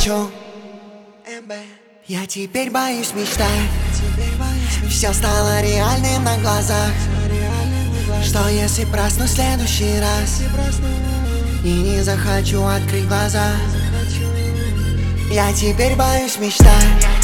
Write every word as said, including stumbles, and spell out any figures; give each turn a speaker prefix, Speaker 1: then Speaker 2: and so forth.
Speaker 1: хочу. Я теперь боюсь мечтать. Все стало реальным на глазах. Что если проснусь в следующий раз и не захочу открыть глаза? Я теперь боюсь мечтать.